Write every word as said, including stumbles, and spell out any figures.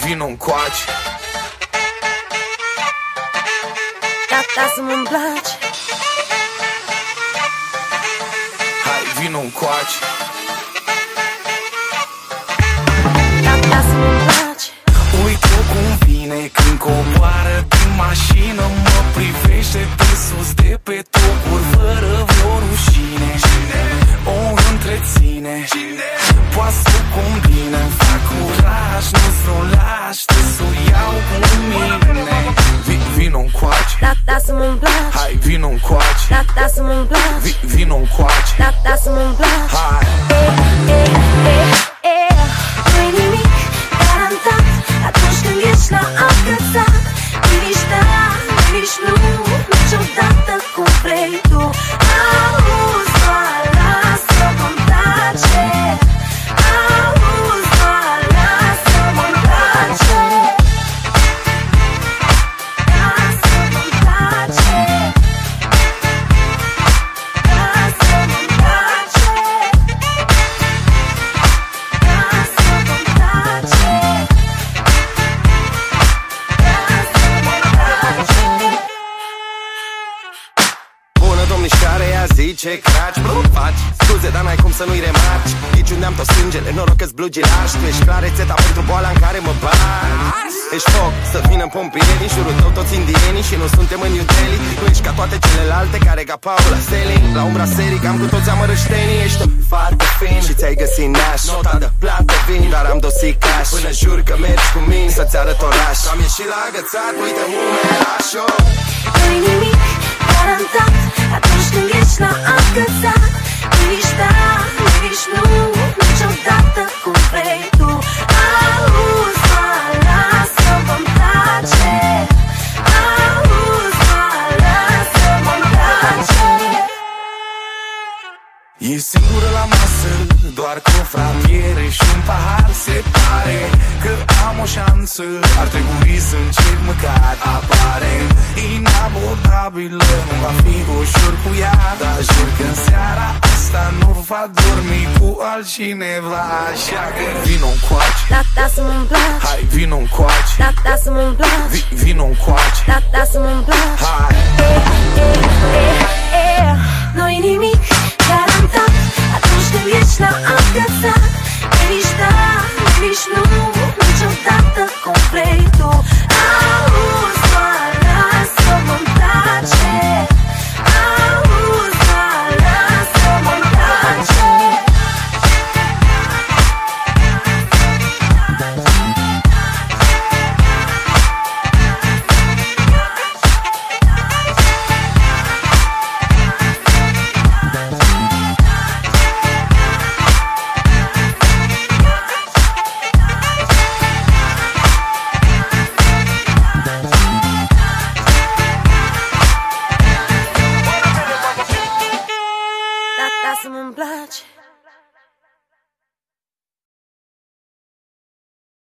vino-ncoace. Gata să mă împlaci. Hai, vino-ncoace. Gata să mă împlaci. Uite-o cum vine când coboară din mașină, mă privește de sus de pe tocuri fără vreo rușine. O întreține, poate să combine, fac curaj, nu-ți o lași, te să o iau cu mine. Vino-ncoace. Gata să mă împlaci. Hai, vino-ncoace. Gata să mă împlaci. Vino-ncoace. Gata să mă împlaci. Hai. E, e, e, e. Nu-i nimic garantat atunci când ești la încălțat. Nici da, nici nu, niciodată cum vrei tu. Auzi, doar lasă-mă-mi place. Auzi, doar lasă-mă-mi place. Lasă-mă-mi place. Lasă-mă-mi place. Lasă-mă-mi place. Bună domnișoare, ea zice craci, bă, faci scuze, dar n-ai cum să nu-i remarci. Aici unde am tot sângele, noroc că-s blugilaș. Tu ești clar rețeta pentru boala în care mă bagi. Ești foc, să vină pompieri în jurul tău toți indienii și nu suntem în New Delhi. Nu ești ca toate celelalte care ca Paula Selling. La umbra serii cam cu toți amărăștenii. Ești o fată fin și ți-ai găsit naș. Nota de plată vin, dar am dosit cash. Până jur că mergi cu mine să-ți arăt oraș. Am ieșit la agățat, uite umeraș-o. Nu-i nimic garantat atunci când ești la încălțat. Nici da, nici nu, niciodată cum vrei tu. Auzi, doar lasă-mă-mi place. Auzi, doar lasă-mă-mi place. E singură la masă, doar cu o frappiere și un pahar. Se pare că am o șansă, ar trebui să încep măcar. Apare inabordabilă, nu va fi ușor cu ea, dar jur că în seara asta nu va dormi cu altcineva. Așa că vino-ncoace. Gata să mă împlaci. Hai, vino-ncoace. Gata să mă împlaci. Vino-ncoace. Gata să mă împlaci. Hai. E, e, e, e.